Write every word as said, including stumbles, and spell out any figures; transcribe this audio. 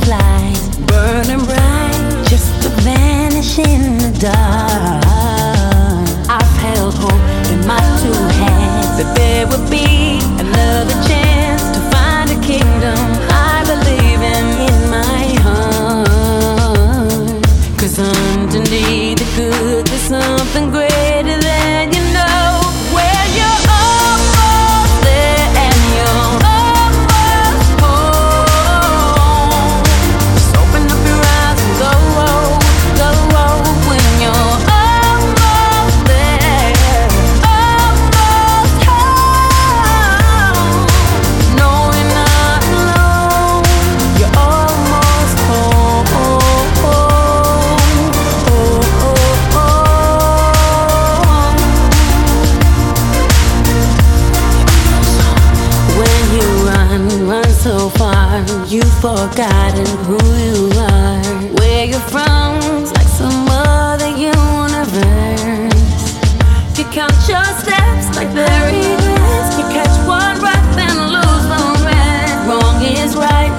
light, burning bright, just to vanish in the dark. I've held hope in my two hands that there would be another chance to find a kingdom I believe in in my heart. 'Cause underneath the good there's something greater than you know. Where you're almost there and you're almost home. Just open up your eyes and go, go when you're almost there, almost home. No, you're not alone. You're almost home. When you run, run so far, you've forgotten who you are. Where you're from's like some other universe. You count your steps like there is. You catch one right, then lose the rest. Wrong is right,